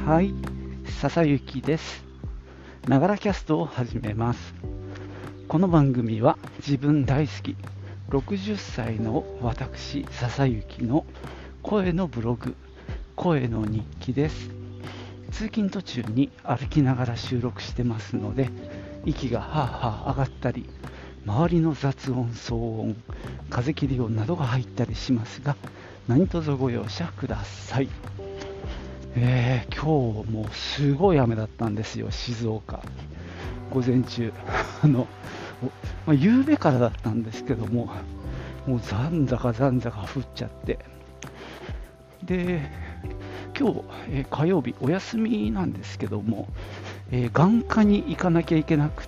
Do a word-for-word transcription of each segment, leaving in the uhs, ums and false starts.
はい、笹雪です。ながらキャストを始めます。この番組は自分大好きろくじゅっさいの私笹雪の声のブログ、声の日記です。通勤途中に歩きながら収録してますので、息がはあはあ上がったり、周りの雑音、騒音、風切り音などが入ったりしますが、何卒ご容赦ください。えー、今日もすごい雨だったんですよ、静岡。午前中、あの、まあ、夕べからだったんですけども、もうざんざかざんざか降っちゃって、で、今日、えー、火曜日お休みなんですけども、えー、眼科に行かなきゃいけなくって、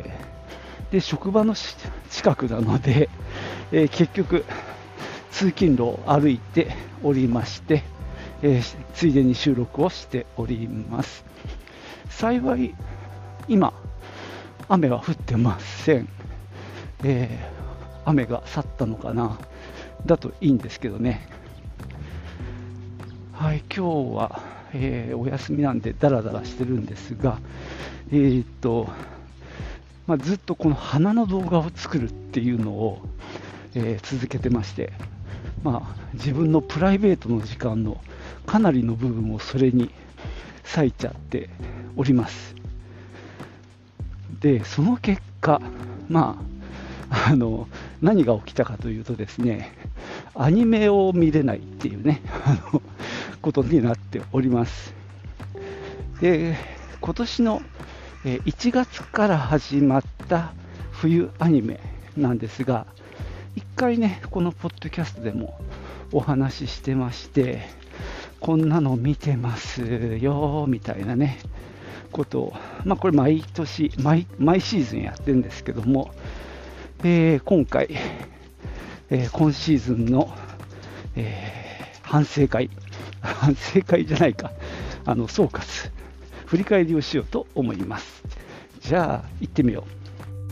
で職場の近くなので、えー、結局通勤路を歩いておりまして、えー、ついでに収録をしております。幸い今雨は降ってません。えー、雨が去ったのかな、だといいんですけどね。はい、今日は、えー、お休みなんでダラダラしてるんですが、えー、っとまあ、ずっとこの花の動画を作るっていうのを、えー、続けてまして、まあ、自分のプライベートの時間のかなりの部分をそれに割いちゃっております。で、その結果、まあ、あの何が起きたかというとですね、アニメを見れないっていうね、あのことになっております。で、今年のいちがつから始まった冬アニメなんですが、一回ね、このポッドキャストでもお話ししてまして、こんなの見てますよみたいなねことを、まあこれ毎年毎毎シーズンやってるんですけども、えー、今回、えー、今シーズンの、えー、反省会反省会じゃないかあの総括振り返りをしようと思います。じゃあ行ってみよう。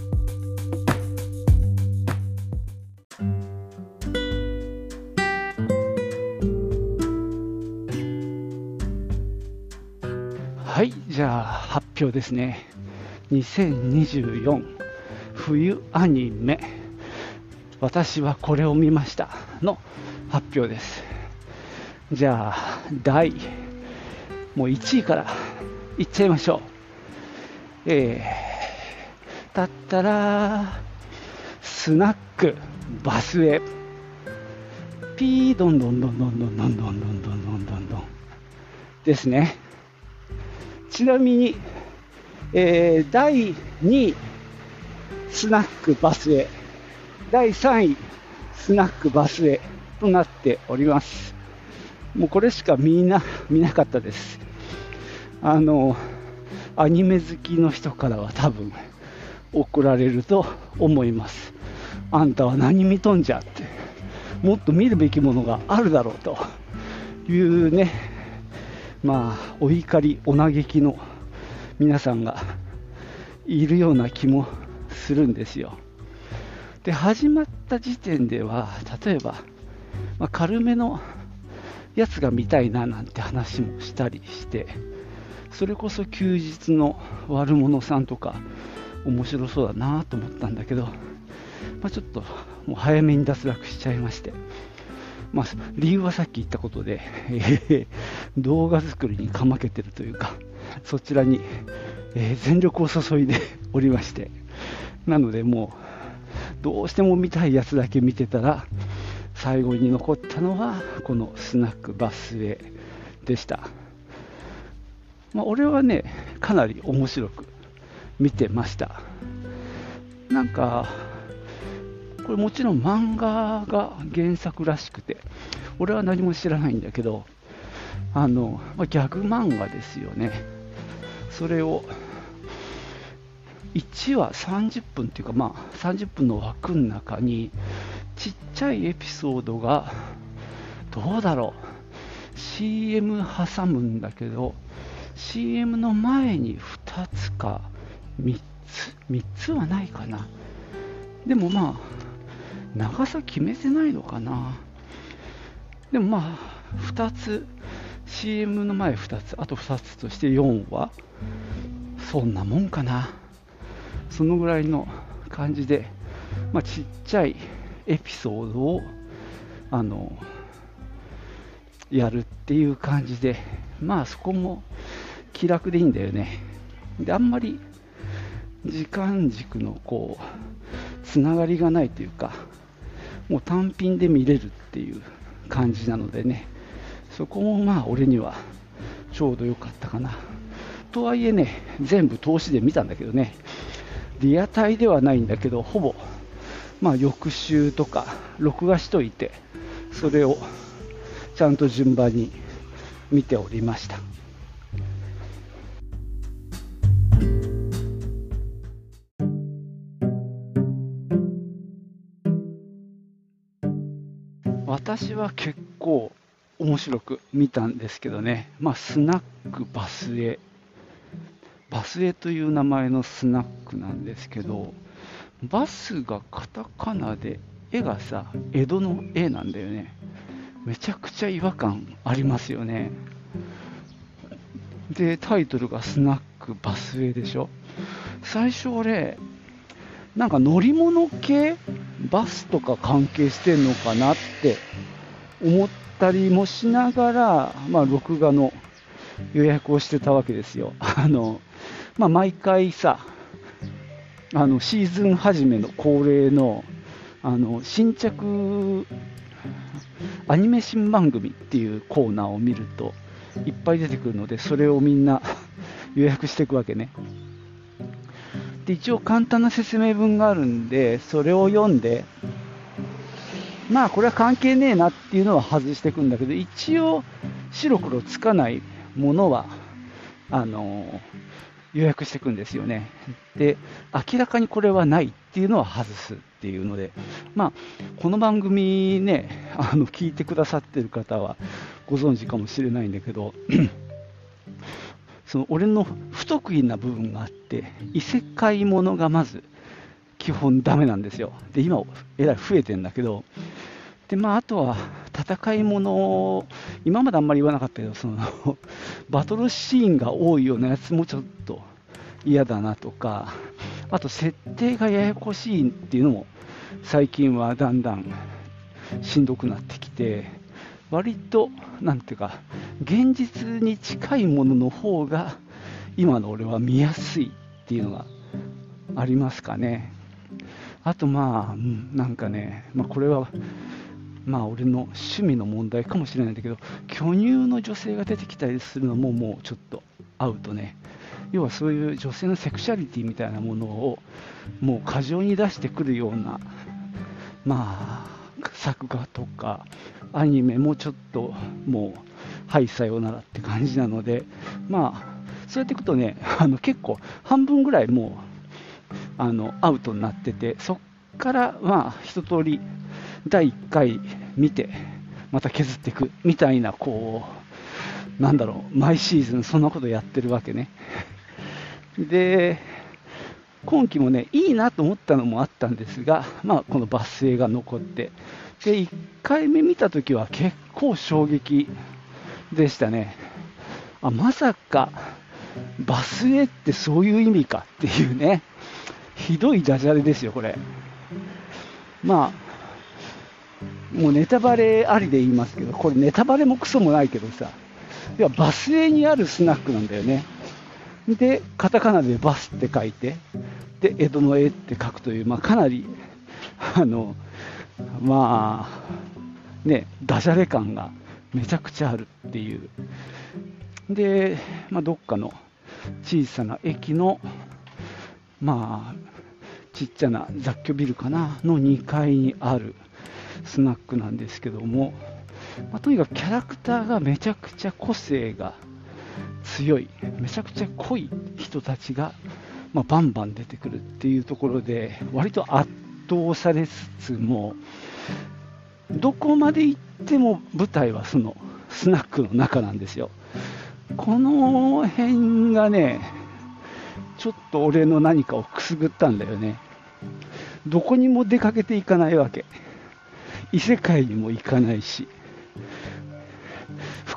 はい、じゃあ発表ですね。にせんにじゅうよん冬アニメ、私はこれを見ましたの発表です。じゃあ第もういちいからいっちゃいましょう。えー、だったらスナックバスへピーどんどんどんどんどんどんどんどんどんどんどんどんですね。ちなみに、えー、だいにいスナックバスへ、だいさんいスナックバスへとなっております。もうこれしかみんな見なかったです。あのアニメ好きの人からは多分怒られると思います。あんたは何見とんじゃって、もっと見るべきものがあるだろうというね、まあお怒りお嘆きの皆さんがいるような気もするんですよ。で、始まった時点では例えば、まあ、軽めのやつが見たいななんて話もしたりして、それこそ休日の悪者さんとか面白そうだなと思ったんだけど、まあ、ちょっともう早めに脱落しちゃいまして、まあ、理由はさっき言ったことで、えー、動画作りにかまけてるというか、そちらに、えー、全力を注いでおりまして、なのでもうどうしても見たいやつだけ見てたら、最後に残ったのはこのスナックバスへでした。まあ、俺はね、かなり面白く見てました。なんかこれもちろん漫画が原作らしくて、俺は何も知らないんだけど、あの、まあ、ギャグ漫画ですよね。それをいちわさんじゅっぷんっていうか、まあさんじゅっぷんの枠の中にちっちゃいエピソードがどうだろう シーエム 挟むんだけど、 シーエム の前にふたつかみっつみっつはないかな。でもまあ長さ決めてないのかな。でもまあふたつシーエム の前ふたつ、あとふたつとしてよんわ、そんなもんかな。そのぐらいの感じで、まあ、ちっちゃいエピソードをあのやるっていう感じで、まあそこも気楽でいいんだよね。で、あんまり時間軸のこうつながりがないというか、もう単品で見れるっていう感じなのでね、そこもまあ俺にはちょうど良かったかな。とはいえね、全部通しで見たんだけどね、リアタイではないんだけど、ほぼまあ翌週とか録画しといて、それをちゃんと順番に見ておりました。私は結構面白く見たんですけどね、まあ、スナックバスへ、バスへという名前のスナックなんですけど、バスがカタカナで、絵がさ、江戸の絵なんだよね。めちゃくちゃ違和感ありますよね。で、タイトルがスナックバスへでしょ。最初俺、なんか乗り物系、バスとか関係してんのかなって思ったりもしながら、まあ、録画の予約をしてたわけですよ。あの、まあ、毎回さ、あのシーズン初めの恒例の、あの新着アニメ新番組っていうコーナーを見るといっぱい出てくるので、それをみんな予約していくわけね。で、一応簡単な説明文があるんで、それを読んで、まあこれは関係ねえなっていうのは外していくんだけど、一応白黒つかないものはあの予約していくんですよね。で、明らかにこれはないっていうのは外すっていうので、まあこの番組ね、あの聞いてくださってる方はご存知かもしれないんだけどその俺の不得意な部分があって、異世界ものがまず基本ダメなんですよ。で、今えらい増えてんだけど、で、まあ、あとは戦いもの、今まであんまり言わなかったけど、そのバトルシーンが多いようなやつもちょっと嫌だなとか、あと設定がややこしいっていうのも最近はだんだんしんどくなってきて、割となんていうか現実に近いものの方が今の俺は見やすいっていうのがありますかね。あとまあ、うん、なんかね、まあ、これはまあ俺の趣味の問題かもしれないんだけど、巨乳の女性が出てきたりするのももうちょっとアウトね。要はそういう女性のセクシャリティみたいなものをもう過剰に出してくるような、まあ作画とかアニメもちょっともうはいさようならって感じなので、まあそうやっていくとね、あの結構半分ぐらいもうあのアウトになってて、そっからまあ一通りだいいっかい見てまた削っていくみたいな、こうなんだろう、毎シーズンそんなことやってるわけね。で、今期もねいいなと思ったのもあったんですが、まあこのバス映が残って、でいっかいめ見たときは結構衝撃でしたね。あ、まさかバスへってそういう意味かっていうね、ひどいダジャレですよこれ。まあもうネタバレありで言いますけど、これネタバレもクソもないけどさ、いやバスへにあるスナックなんだよね。でカタカナでバスって書いて、で江戸の絵って書くという、まあ、かなりあのまあねダジャレ感がめちゃくちゃあるっていう。で、まあ、どっかの小さな駅のまあちっちゃな雑居ビルかなのにかいにあるスナックなんですけども、まあ、とにかくキャラクターがめちゃくちゃ個性が強い、めちゃくちゃ濃い人たちが、まあ、バンバン出てくるっていうところで割と圧倒されつつも、どこまで行っても舞台はそのスナックの中なんですよ。この辺がねちょっと俺の何かをくすぐったんだよね。どこにも出かけていかないわけ、異世界にも行かないし、服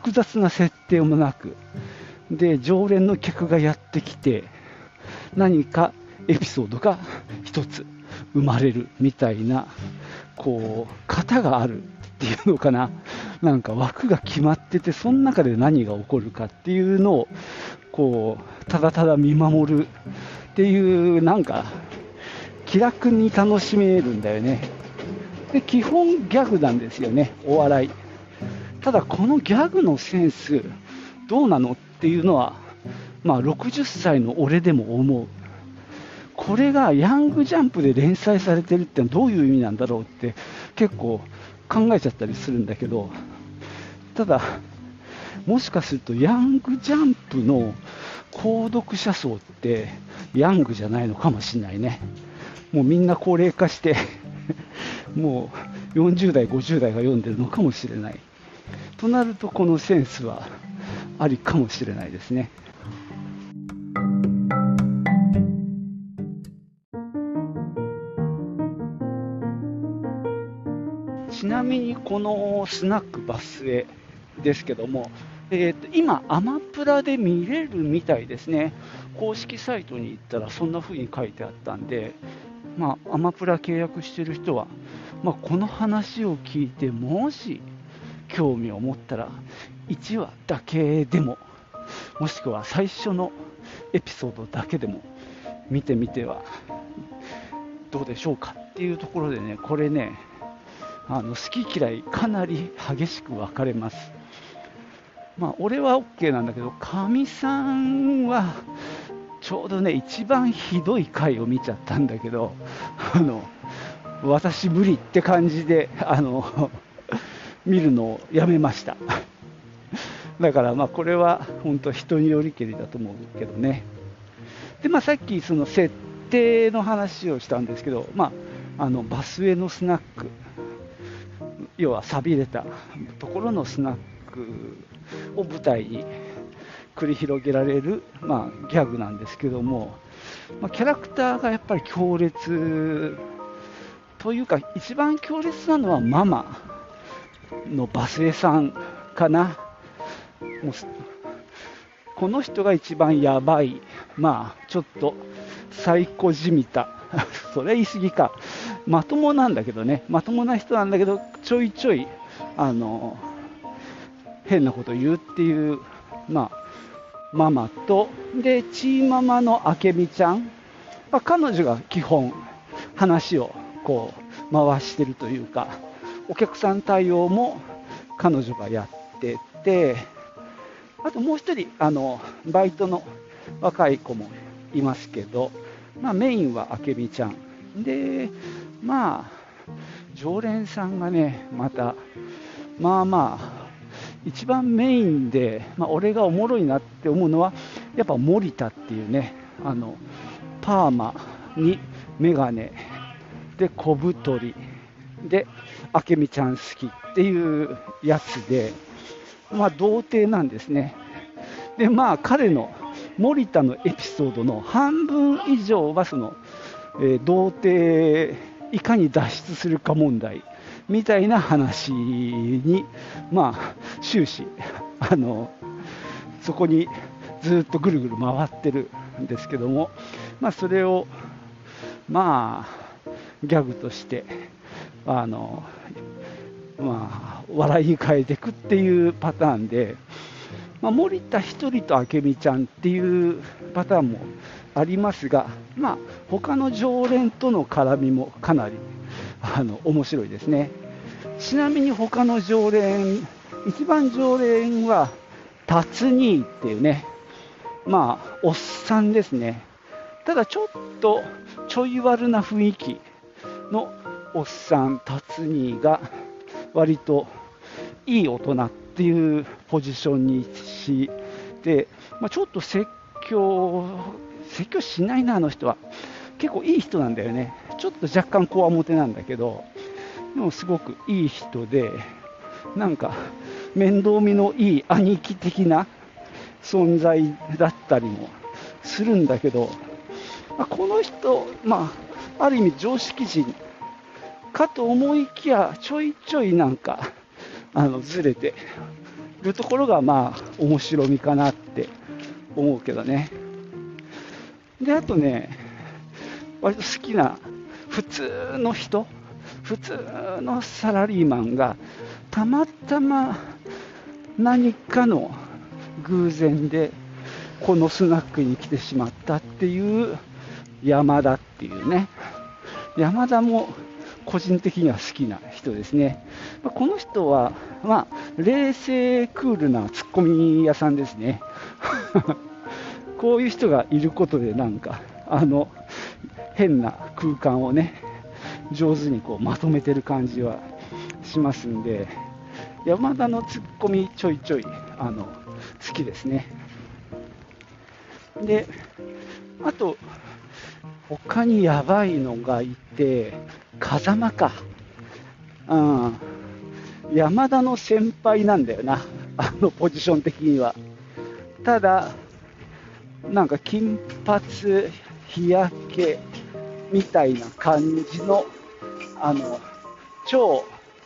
複雑な設定もなく、で常連の客がやってきて何かエピソードが一つ生まれるみたいな、こう型があるっていうのかな、なんか枠が決まってて、その中で何が起こるかっていうのをこうただただ見守るっていう、なんか気楽に楽しめるんだよね。で基本ギャグなんですよね、お笑い。ただこのギャグのセンスどうなのっていうのは、まあ、ろくじゅっさいの俺でも思う。これがヤングジャンプで連載されてるってどういう意味なんだろうって結構考えちゃったりするんだけど、ただもしかするとヤングジャンプの購読者層ってヤングじゃないのかもしれないね。もうみんな高齢化してもうよんじゅう代ごじゅう代が読んでるのかもしれないとなると、このセンスはありかもしれないですね。ちなみにこのスナックバスへですけども、えー、と今アマプラで見れるみたいですね。公式サイトに行ったらそんな風に書いてあったんで、まあ、アマプラ契約してる人は、まあ、この話を聞いてもし興味を持ったらいちわだけでも、もしくは最初のエピソードだけでも見てみてはどうでしょうかっていうところでね、これね、あの好き嫌いかなり激しく分かれます。まあ俺は OK なんだけど、かみさんはちょうどね一番ひどい回を見ちゃったんだけど、あの私無理って感じであの見るのをやめました。だからまあこれは本当人によりけりだと思うけどね。でまあさっきその設定の話をしたんですけど、まああのバスへのスナック、要は寂れたところのスナックを舞台に繰り広げられる、まあ、ギャグなんですけども、まあ、キャラクターがやっぱり強烈というか、一番強烈なのはママのバスエさんかな。もうこの人が一番やばい、まあちょっとサイコじみたそれ言い過ぎか、まともなんだけどね、まともな人なんだけど、ちょいちょいあの変なこと言うっていう、まあ、ママと、でチーママのあけみちゃん、まあ、彼女が基本話をこう回してるというか、お客さん対応も彼女がやってて、あともう一人あのバイトの若い子もいますけど、まあ、メインはあけみちゃんで、まあ常連さんがね、またまあまあ一番メインで、まあ、俺がおもろいなって思うのはやっぱ森田っていうね、あのパーマにメガネで小太りであけみちゃん好きっていうやつで、まあ童貞なんですね。でまあ彼の森田のエピソードの半分以上はその、えー、童貞いかに脱出するか問題みたいな話に、まあ終始あのそこにずっとぐるぐる回ってるんですけども、まあそれをまあギャグとしてあのまあ笑いに変えていくっていうパターンで、まあ、森田一人とあけみちゃんっていうパターンもありますが、まあ他の常連との絡みもかなりあの面白いですね。ちなみに他の常連、一番常連は達兄っていうね、まあおっさんですね。ただちょっとちょい悪な雰囲気のおっさん達兄が割といい大人っていうポジションにして、まあ、ちょっと説教説教しないな、あの人は結構いい人なんだよね。ちょっと若干こわもてなんだけど、でもすごくいい人で、なんか面倒見のいい兄貴的な存在だったりもするんだけど、まあ、この人、まあ、ある意味常識人かと思いきや、ちょいちょいなんかあのずれてるところがまあ面白みかなって思うけどね。で、あとね、割と好きな普通の人、普通のサラリーマンがたまたま何かの偶然でこのスナックに来てしまったっていう山田っていうね。山田も個人的には好きな人ですね。この人は、まあ、冷静クールなツッコミ屋さんですね。こういう人がいることでなんかあの変な空間をね上手にこうまとめてる感じはしますんで、山田のツッコミちょいちょいあの好きですね。で、あと他にやばいのがいて、風間か、うん、山田の先輩なんだよな、あのポジション的には。ただなんか金髪日焼けみたいな感じのあの超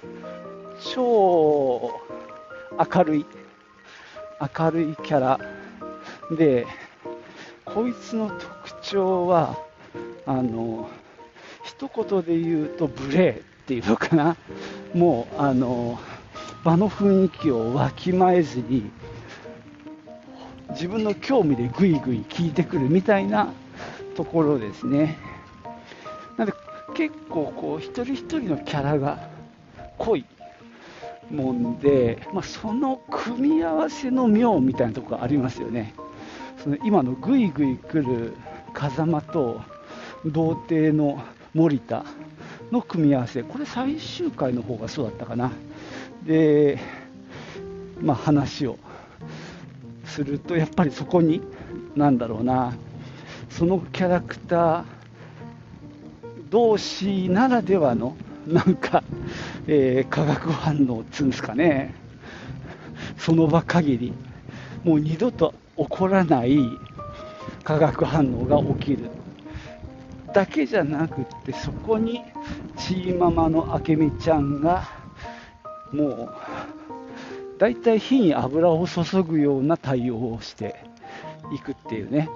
超明るい明るいキャラで、こいつの特徴はあの一言で言うと無礼っていうのかな。もうあの場の雰囲気をわきまえずに自分の興味でぐいぐい聞いてくるみたいなところですね。なので結構こう一人一人のキャラが濃いもんで、まあ、その組み合わせの妙みたいなところがありますよね。その今のぐいぐい来る風間と童貞の森田の組み合わせ、これ最終回の方がそうだったかな。で、まあ、話をするとやっぱりそこになんだろうな、そのキャラクター同士ならではのなんか、えー、化学反応っつうんですかね、その場限りもう二度と起こらない化学反応が起きるだけじゃなくって、そこにチーママのあけみちゃんがもうだいたい火に油を注ぐような対応をしていくっていうね。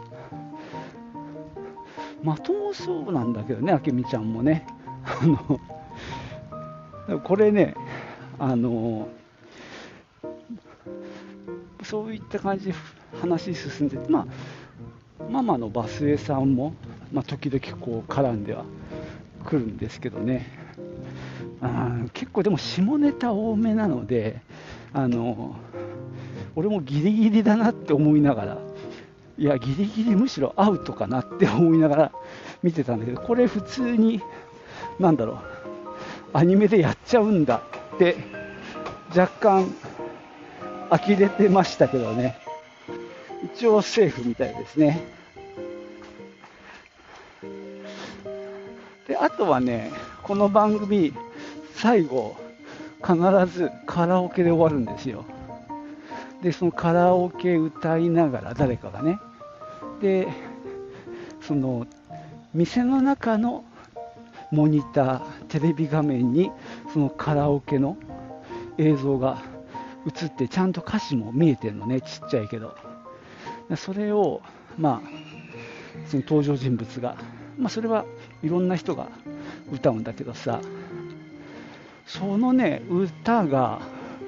まともそうなんだけどね、あけみちゃんもね。あのこれね、あのそういった感じで話進んで、まあ、ママのバスエさんも、まあ、時々こう絡んではくるんですけどね。あ結構でも下ネタ多めなので、あの俺もギリギリだなって思いながら、いやギリギリむしろアウトかなって思いながら見てたんだけど、これ普通になんだろう、アニメでやっちゃうんだって若干呆れてましたけどね。一応セーフみたいですね。で、あとはね、この番組最後必ずカラオケで終わるんですよ。で、そのカラオケ歌いながら誰かがね、で、その店の中のモニター、テレビ画面にそのカラオケの映像が映って、ちゃんと歌詞も見えてるのね、ちっちゃいけど。それを、まあ、その登場人物が、まあ、それはいろんな人が歌うんだけどさ、そのね、歌が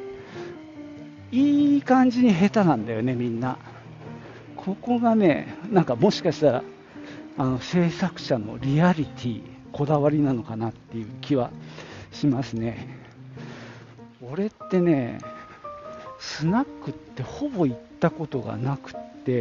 いい感じに下手なんだよね、みんな。ここがね、なんかもしかしたらあの制作者のリアリティ、こだわりなのかなっていう気はしますね。俺ってね、スナックってほぼ行ったことがなくって、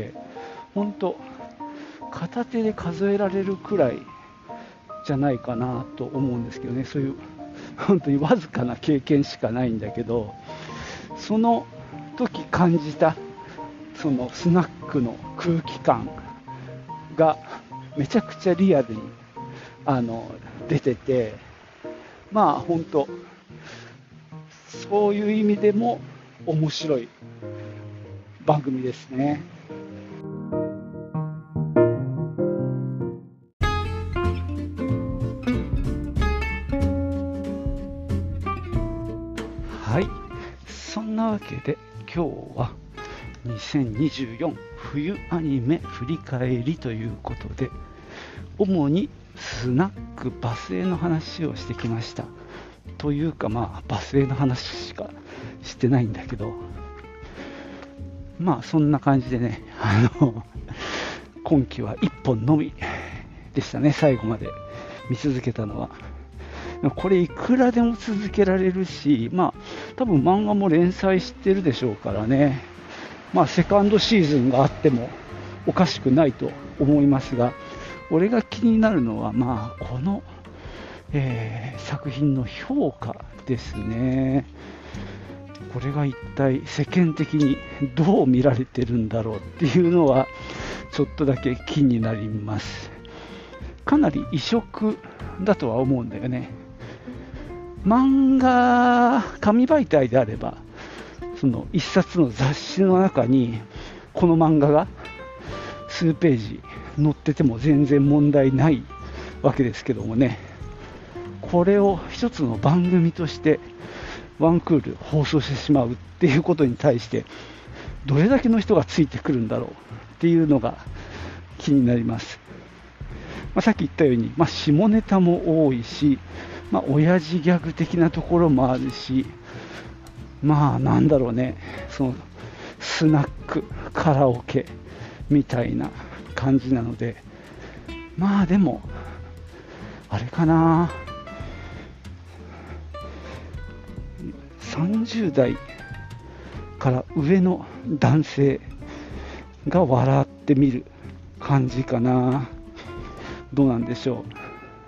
本当片手で数えられるくらいじゃないかなと思うんですけどね。そういう本当にわずかな経験しかないんだけど、その時感じたそのスナックの空気感がめちゃくちゃリアルにあの出てて、まあ本当そういう意味でも面白い番組ですね。はい、 そんなわけで今日はにせんにじゅうよん冬アニメ振り返りということで、主にスナックバスへの話をしてきました。というかまあバスへの話しかしてないんだけど、まあそんな感じでね、あの今期はいっぽんのみでしたね。最後まで見続けたのは。これいくらでも続けられるし、まあ多分漫画も連載してるでしょうからね、まあセカンドシーズンがあってもおかしくないと思いますが、俺が気になるのはまあこの、えー、作品の評価ですね。これが一体世間的にどう見られてるんだろうっていうのはちょっとだけ気になります。かなり異色だとは思うんだよね。漫画紙媒体であればその一冊の雑誌の中にこの漫画が数ページ載ってても全然問題ないわけですけどもね、これを一つの番組としてワンクール放送してしまうっていうことに対してどれだけの人がついてくるんだろうっていうのが気になります。まあ、さっき言ったように、まあ、下ネタも多いし、まあ、親父ギャグ的なところもあるし、まあなんだろうね、そのスナックカラオケみたいな感じなので、まあでもあれかな、さんじゅう代から上の男性が笑ってみる感じかな。どうなんでしょう。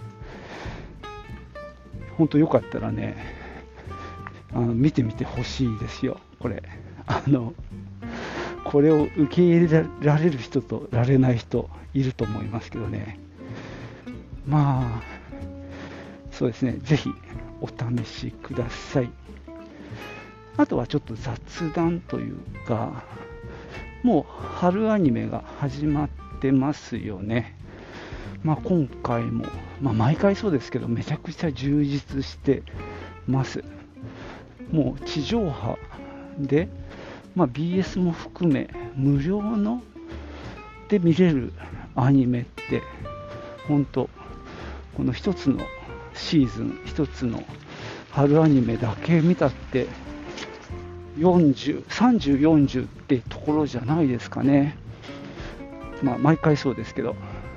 本当よかったらね、あの見てみてほしいですよ。これあのこれを受け入れられる人とられない人いると思いますけどね。まあそうですね、ぜひお試しください。あとはちょっと雑談というか、もう春アニメが始まってますよね。まあ、今回も、まあ、毎回そうですけどめちゃくちゃ充実してます。もう地上波で、まあ、ビーエス も含め無料ので見れるアニメって本当この一つのシーズン一つの春アニメだけ見たってよんじゅう、さんじゅう、よんじゅうってところじゃないですかね。まあ毎回そうですけど、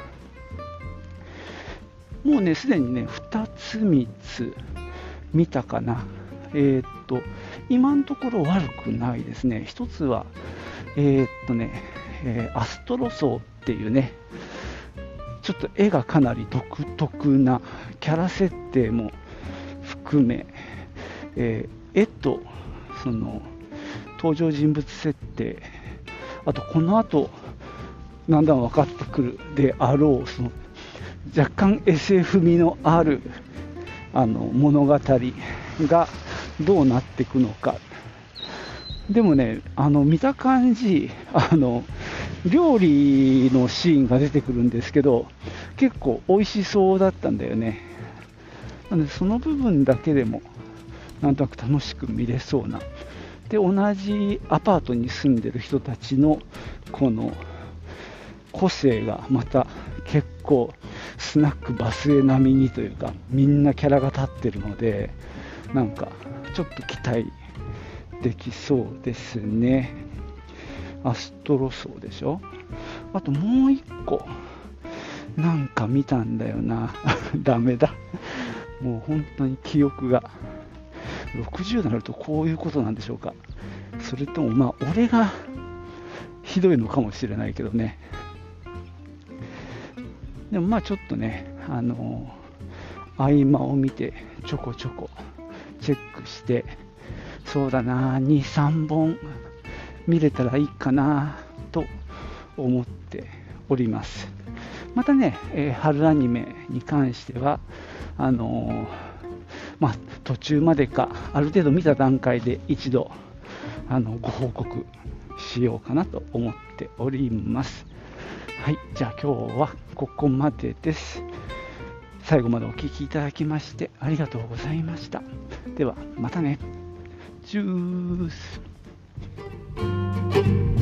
もうねすでにねふたつみっつ見たかな。えー、っと今のところ悪くないですね。一つはえー、っとね、えー、アストロソーっていうね、ちょっと絵がかなり独特なキャラ設定も含め、えー、絵とその登場人物設定、あとこの後だんだん分かってくるであろうその若干 エスエフ 味のあるあの物語がどうなっていくのか。でもね、あの見た感じあの料理のシーンが出てくるんですけど結構美味しそうだったんだよね。なのでその部分だけでもなんとなく楽しく見れそうな。で同じアパートに住んでる人たちのこの個性がまた結構スナックバスへ並みにというかみんなキャラが立ってるのでなんかちょっと期待できそうですね。アストロソーでしょ。あともう一個なんか見たんだよなダメだ、もう本当に記憶がろくじゅうになるとこういうことなんでしょうか。それともまあ俺がひどいのかもしれないけどね。でもまあちょっとねあの合間を見てちょこちょこチェックして、そうだなに、さんぼん見れたらいいかなと思っております。またね、えー、春アニメに関してはあのー、まあ途中までかある程度見た段階で一度あのご報告しようかなと思っております。はい、じゃあ今日はここまでです。最後までお聞きいただきましてありがとうございました。ではまたね。 チュース。